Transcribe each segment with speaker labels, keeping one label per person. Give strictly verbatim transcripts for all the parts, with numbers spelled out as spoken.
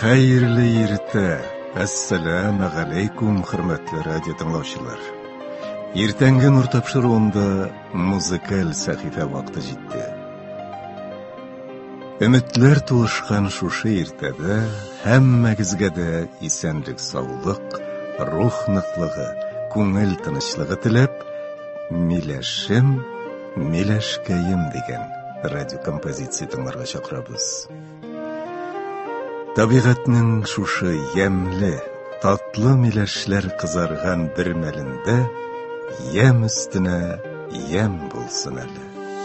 Speaker 1: Xayrli irte. Assalamu alaykum hurmatli radio tinglovchilar. Ertangi nur topshiruvida muzikal sahifa vaqti yetdi. Ümitlar to'lishgan shusha ertada hammagizga esenlik, sog'lik, ruh niqlig'i, ko'ngil tinchligi tilab, milashim, milashkayim degan radio kompozitsiya tinglarga chaqiramiz. Tabiatning shusha yamli, tatlı milashlar qizargan bir malında yam ustuna yam bo'lsin ali.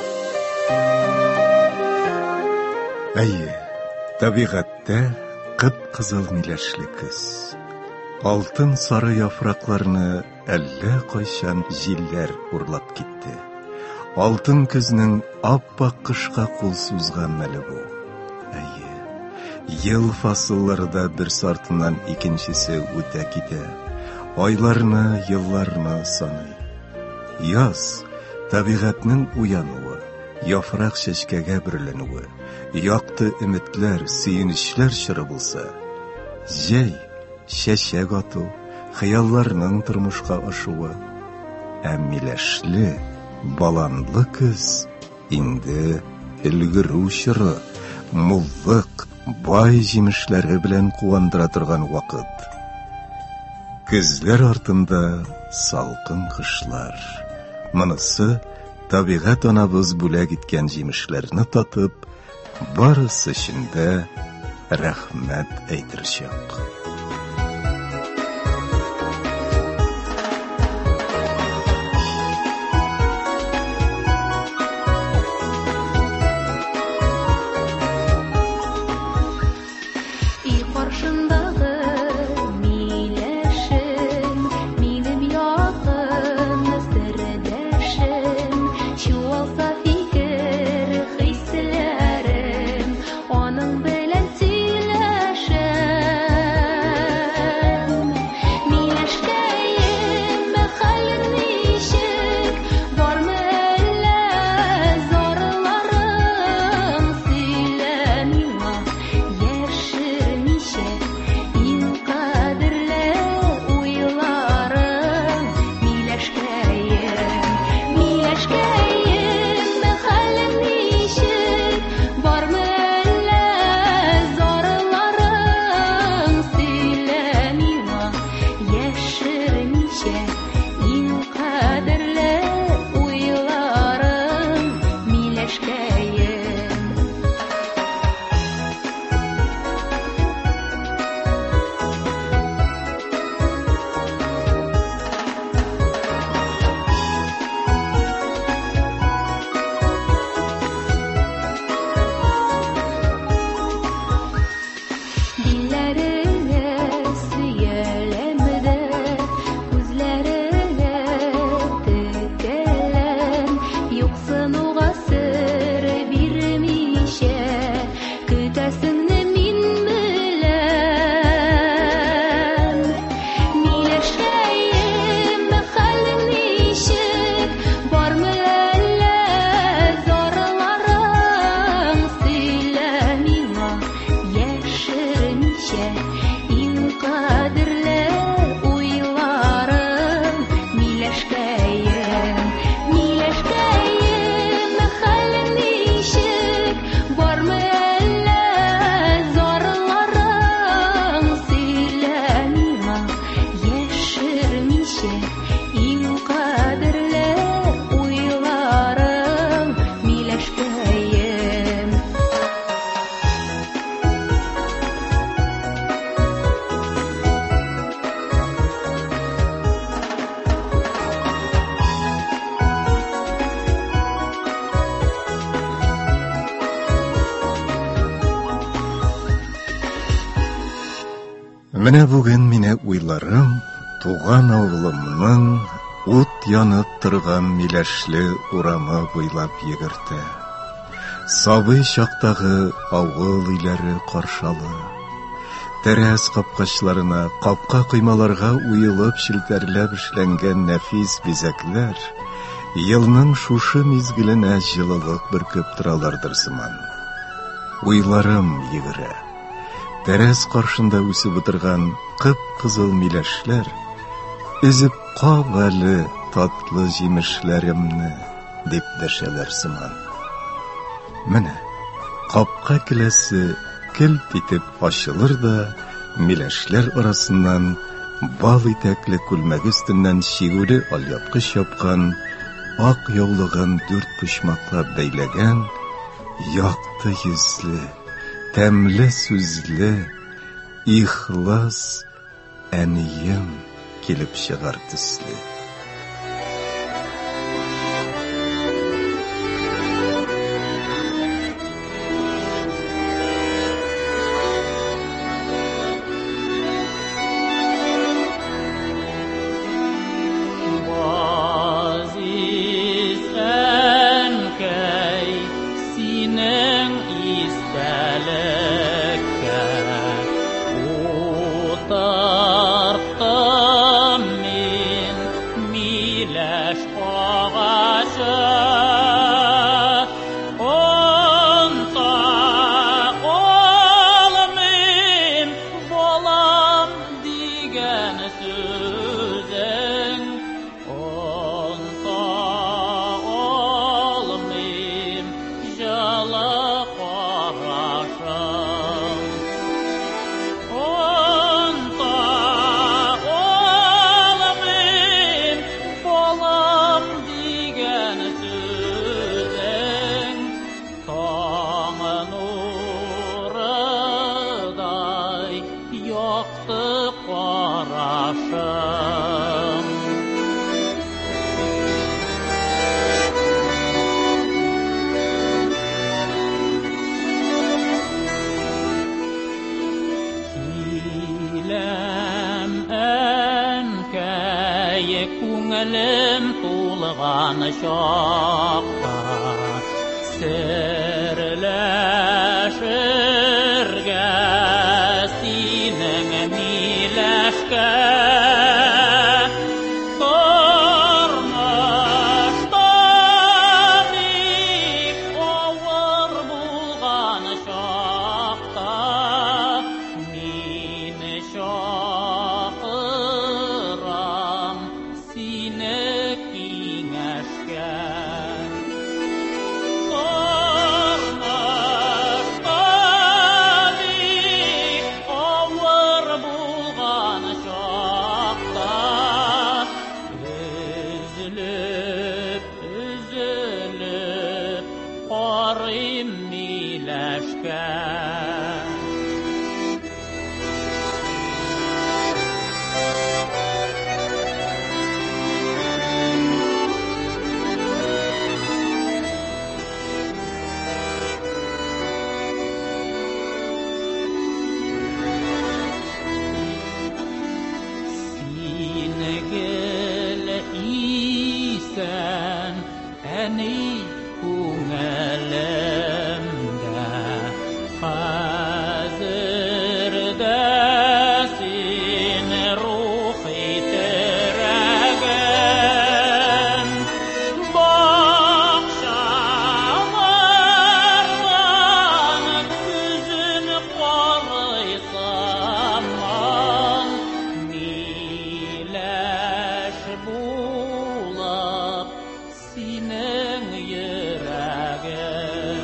Speaker 1: Ayy, tabiatda qip-qizil milashli kuz. Altın sarı yaproqlarni alla qo'ysan jillar urlab ketdi. Altın kuzning oppoq qishqa qo'l suzgan mali bu. Ayy, yıl fasıllarida bir sartından ikincisi o'ta kete. Oylarni, yıllarni sanay. Yoz, tabiatning uyanuvi, yaproq shashkaga birlanuvi, yoqti ümitlar, suyunishlar shiri bo'lsa, jay, shashak otu, xayollarning turmushga oshuvi, amilashli, balandli kuz, endi ilgiru shiri, mulliq, boy jimishlari bilan quvandira turgan vaqt. Kuzlar ortida salqin qishlar. Munisi tabiat onamiz bo'lak etgan jimishlarni totib, barisi shunda rahmat aytirishaq. Менә бүген мине уйларым туган авылымның ут янып торган миләшле урамы буйлап йөгертә. Сабый чактагы авыл үйләре каршалы. Тәрәз капкачларына, капка кыймаларга уелып шилтәрләп эшләнгән нәфис бизәкләр елның шушы мизгеленә җылылык бөркеп торалардыр сыман. Уйларым йөгерә. тәрәз каршында үсеп утырган кып-кызыл миләшләр, өзеп кап әле татлы җимешләремне, дип дәшәләр сыман. Менә капка келәсе келт итеп ачылыр да, миләшләр арасыннан бал итәкле күлмәк өстеннән чигүре алъяпкыч япкан, ак яулыгын дүрт почмаклап бәйләгән, якты йөзле, тәмле сүзле, ихлас әнием килеп чыгар төсле.
Speaker 2: Күңелем тулган чакта серләшергә синең миләшкә тормышта бик авыр булган чакта мине чакырам сине киңәшкә. Тормышта бик авыр булган чакта өзелеп, өзелеп карыйм миләшкә. Әни күңелемдә хәзер дә син рух итәрәгән бакчалардан күзен карыйсам миләш булып синең йөрәгең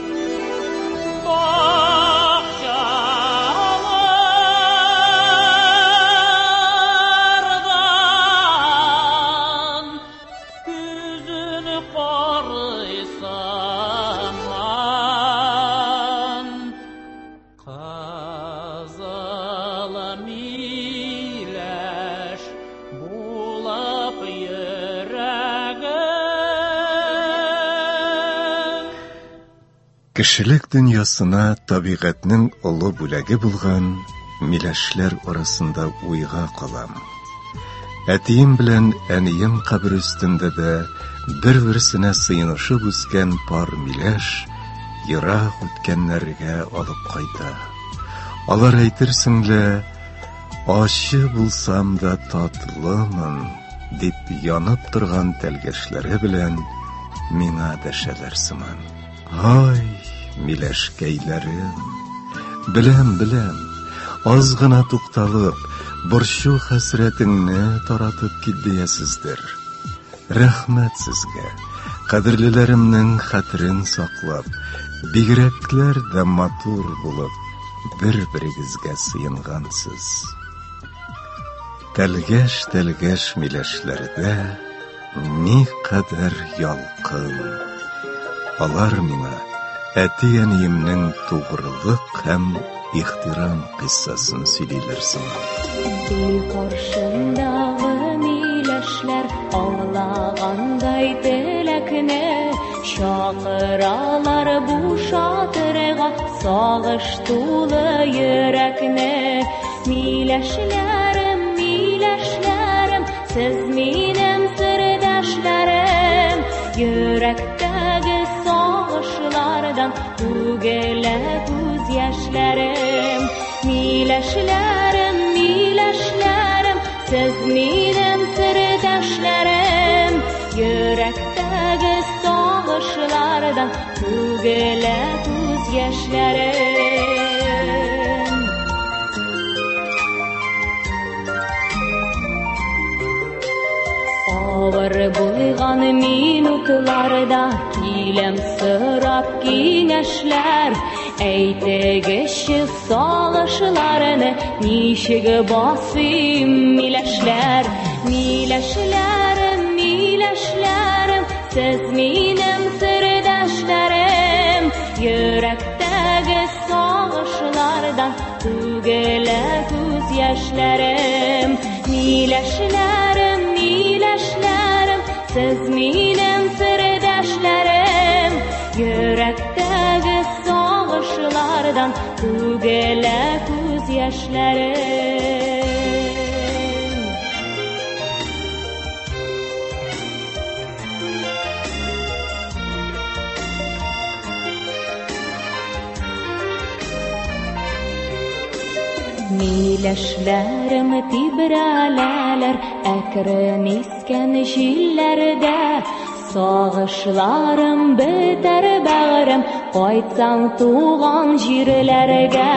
Speaker 2: бакчалардан күзен карыйсам кызыл миләш булып йөрәгең.
Speaker 1: Кешелек дөньясына табигатьнең олы бүләге булган миләшләр арасында уйга калам. Әтием белән әнием кабер өстендә дә бер-берсенә сыйнышып үскән пар миләш ерак үткәннәргә алып кайта. Алар әйтерсең лә, ачы булсам да татлымын, дип янып торган тәлгәшләре белән миңа дәшәләр сыман. Ай, миләшкәйләрем, беләм, беләм, аз гына тукталып, борчу хәсрәтеңне таратып китдиясездер. Рәхмәт сезгә, кадерлеләремнең хәтерен саклап, бигрәкләр дә матур булып, бер-берегезгә сыенгансыз. Тәлгәш-тәлгәш миләшләрдә ни кадәр ялкын. Алар миңа әти-әниемнең тугрылык һәм ихтирам кыссасын сөйлиләр сыман.
Speaker 3: Ди каршындагы миләшләр аңлагандай теләкне, чакыралар бу шатырга сагыш тулы йөрәкне. Миләшләрем, миләшләрем, сез минем сердәшләрем, йөрәктәге сагышлардан түгелә күз яшьләрем. Миләшләрем, миләшләрем, сез минем сердәшләрем, йөрәктәге сагышлардан түгелә күз яшьләрем. Авыр булган минутларда киләм сырап киңәшләр, әйтегезче сагышларны ничек басыйм миләшләр. Миләшләрем, миләшләрем, сез минем сердәшләрем, йөрәктәге сагышлардан түгелә күз яшьләрем. Миләшләрем, миләшләрем, сез минем сердәшләрем, йөрәктәге сагышлардан түгелә күз яшьләрем. Миләшләрем тибрәләләр әкрен искән җилләрдә, сагышларым бетәр бәгърем, кайтсаң туган җирләргә.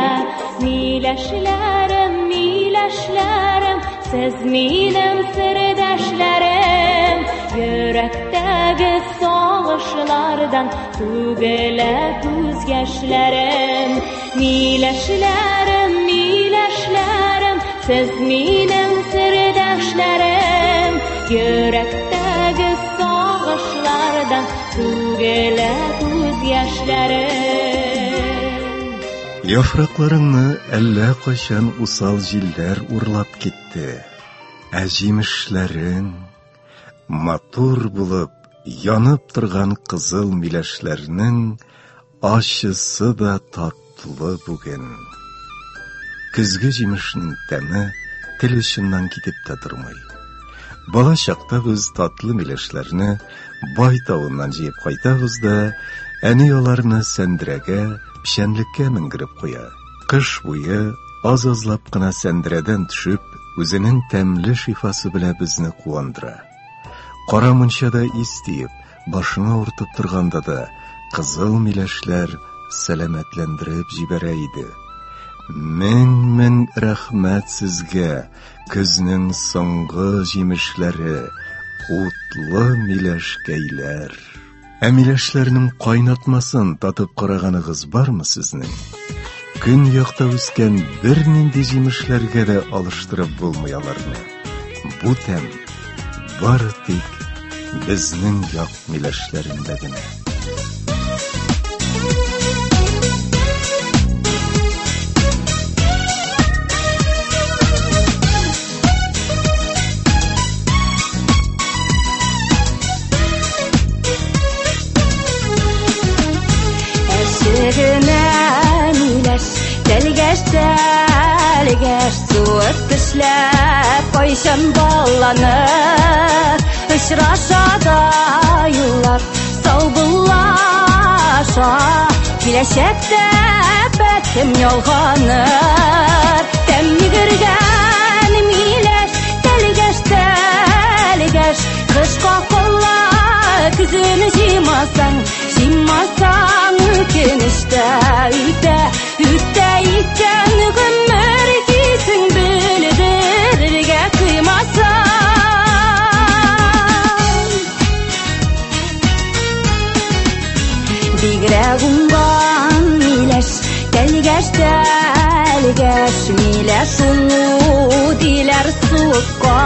Speaker 3: Миләшләрем, миләшләрем, сез минем сердәшләрем, йөрәктәге сагышлардан түгелә күз яшьләрем. Миләшләрем, миләшләрем, сез минем сердәшләрем, йөрәктәге сагышлардан түгелә күз яшьләрем.
Speaker 1: Яфракларыңны әллә кайчан усал җилләр урлап китте. Ә җимешләрең матур булып янып торган кызыл миләшләрнең ачысы да татлы бүген. Көзге җимешнең тәме тел очыннан китеп тә тормый. Бала чакта без татлы миләшләрне бай тавыннан җыеп кайтабыз да, әни аларны сәндерәгә, печәнлеккә менгереп куя. Кыш буе аз-азлап кына сәндерәдән төшеп, үзенең тәмле шифасы белән безне куандыра. Кара мунчада истиеп, башына уртып торганда да, кызыл миләшләр сәламәтләндереп җибәрә иде. Мең-мең рәхмәт сезгә, көзнең соңгы җимешләре, утлы миләшкәйләр. Ә миләшләрнең кайнатмасын татып караганыгыз бармы сезнең? Көн якта үскән бер нинди җимешләргә дә алыштырып булмый аларны. Бу тәм бары тик безнең як миләшләрендә генә.
Speaker 3: Тәлгәш, тәлгәш, суык тешләп, кайчан балланып, очраша да юллар саубуллаша, киләчәктә бәтем ялганыр. Тәм йөгергән миләш, тәлгәш, тәлгәш, кышка кала күзен җыймасаң, җыймасаң үкенештә үтә, үтә икән гомер миләш диләр суыкка,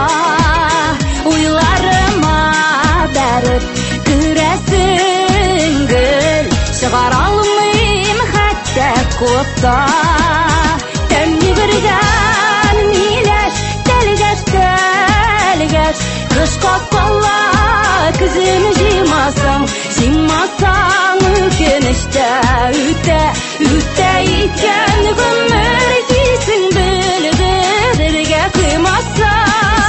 Speaker 3: уйларыма бәреп күрәсең гөл, чыгар алмыйм хәтта кутта. Тәмни бергән миләш, тәлгәш тәлгәш, кышка кала күзем җыймасаң, җыймасаң үкенештә үтә, үтә икән гомер кисең белдерергә кыймасаң.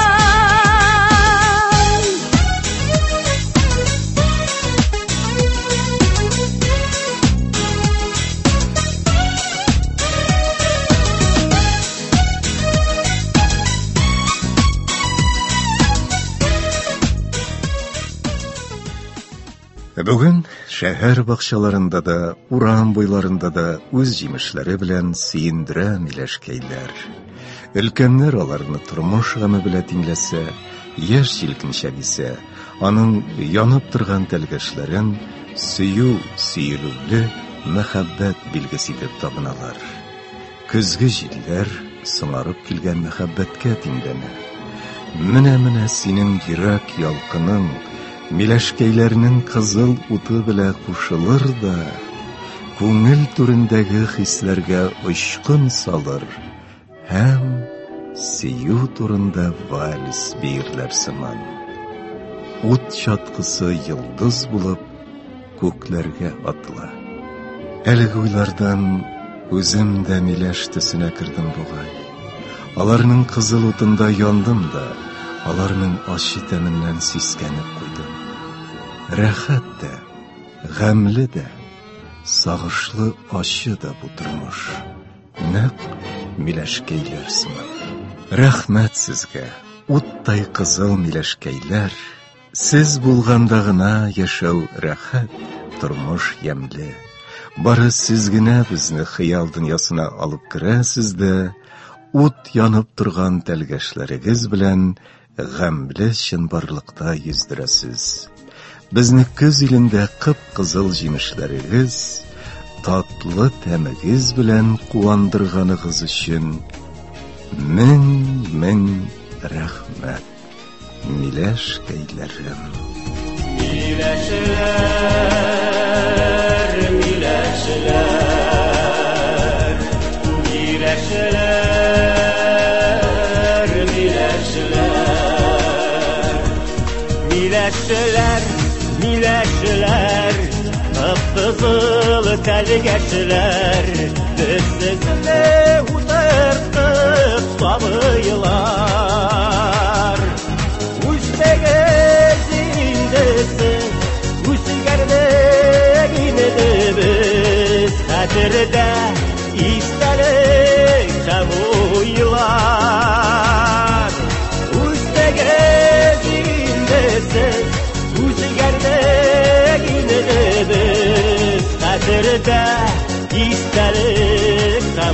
Speaker 1: Бүген шәһәр бакчаларында да, урам буйларында да үз җимешләре белән сөендерә миләшкәйләр. Өлкәннәр аларны тормыш гаме белән тиңләсә, яшь җилкенчә дисә, аның янып торган тәлгәшләрен сөю, сөелүле мәхәббәт билгесе итеп табыналар. Көзге җилләр сыңарып килгән мәхәббәткә тиңләнә. Менә-менә синең йөрәк ялкының миләшкәйләрнең кызыл уты белән кушылыр да, күңел түрендәге хисләргә очкын салыр һәм сөю турында вальс бирерләр сыман. Ут чаткысы йылдыз булып күкләргә атыла. Әлеге уйлардан үзем дә миләш төсенә кердем бугай. Аларның кызыл утында яндым да, аларның ачы тәменнән сискәнеп куйдым. Рәхәт тә, гамле дә, сагышлы ачы да бу тормыш. Нәкъ миләшкәйләр сыман. Рәхмәт сезгә, уттай кызыл миләшкәйләр. Сез булганда гына яшәү рәхәт, тормыш ямьле. Бары сез генә безне хыял дөньясына алып керәсез дә, ут янып торган тәлгәшләрегез белән гамле чынбарлыкта йөздерәсез. Безне көз илендә кып-кызыл җимешләрегез, татлы тәмегез белән куандырганыгыз өчен мең-мең рәхмәт, миләшкәйләрем.
Speaker 2: Миләшләр, миләшләр, миләшләр, миләшләр, миләшләр, миләшләр, кып-кызыл тәлгәшләр, безне утыртып сабыйлар. Үстәгез индесез, үзгәрдек инде без, хәтердә истәлек һәм уйлар. Үстәгез индесез, үзгәрдек инде без, хәтердә истәлек һәм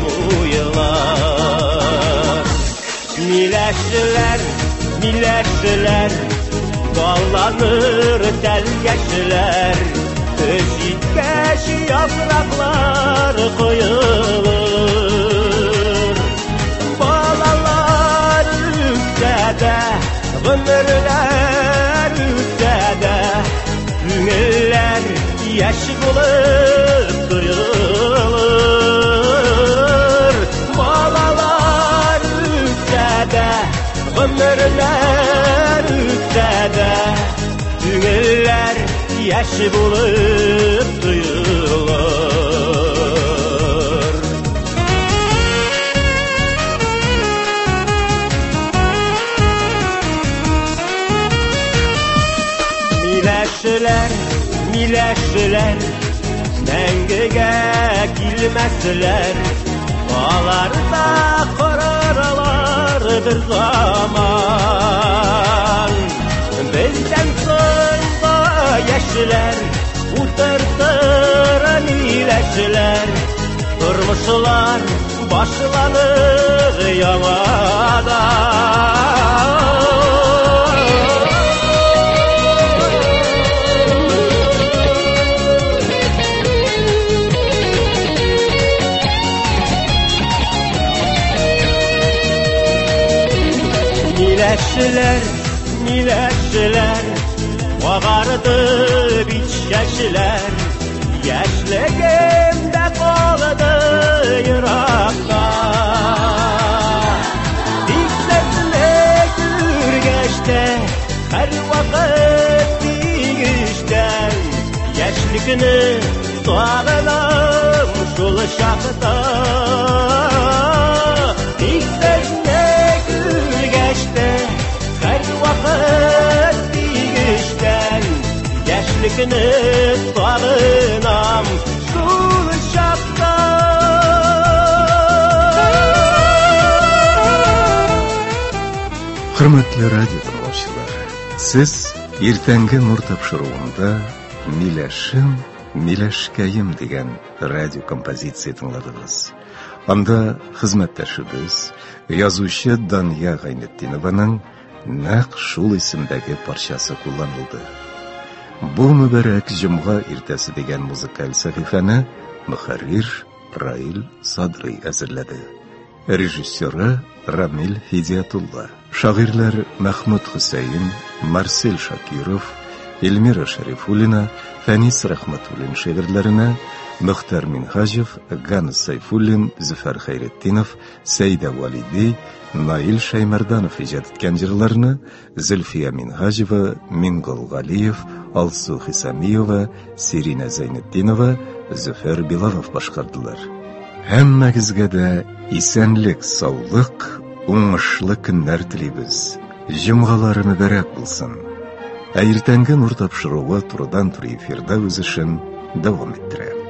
Speaker 2: уйлар. Миләшләр, миләшләр, далланыр тәлгәшләр, көз җиткәч яфраклар коелыр. Балалар үтсә дә, гомерләр үтсә дә, күңелләр яшь булып тоелыр. Балалар үтсә дә, гомерләр үтсә дә, күңелләр яшь булып тоелыр. Миләшләр, миләшләр, мәңгегә килмәсләр, алар да карарлар бер заман. Бездән соңга яшьләр утыртыр миләшләр, тормышлар башланыр яңадан. яшьләр, миләшләр, агарды бит чәчләр, яшьлегемдә калды еракта. Тик сезне күргәчтә, һәр вакыт тигештән, яшьлекне сагынам шул чакта. Тик сезне күргәчтә, һәр вакыт тигештән, яшьлекне сагынам шул чакта.
Speaker 1: Хөрмәтле радио тыңлаучылар, сез иртәнге нур тапшыруында «Миләшем, миләшкәем» дигән радио композиция тыңладыгыз. Анда хезмәттәшебез, язучы Дания Гайнетдинованың нәкъ шул исемдәге парчасы кулланылды. Бу мөбарәк җомга иртәсе дигән музыкаль сәхифәне мөхәррир Раил Садрый әзерләде. Режиссеры Рамил Хидиятулла. Шагыйрьләр Мәхмүд Хусейн, Марсель Шакиров, Эльмира Шәрифуллина, Фәнис Рәхмәтуллин шигырьләренә Мөхтәр Минхаҗев, Ганс Сайфуллин, Зөфәр Хәйретдинов, Сәйдә Валиди, Наил Шәймәрданов иҗат иткән җырларны Зөлфия Минхаҗева, Мингол Галиев, Алсу Хисамиева, Сирина Зәйнетдинова, Зөфәр Билалов башкардылар. Һәммәгезгә дә исәнлек, саулык, уңышлы көннәр телибез. Җомгалары мөбарәк булсын. Ә иртәнге нур тапшыруы турыдан-туры эфирда үз эшен дәвам иттерә.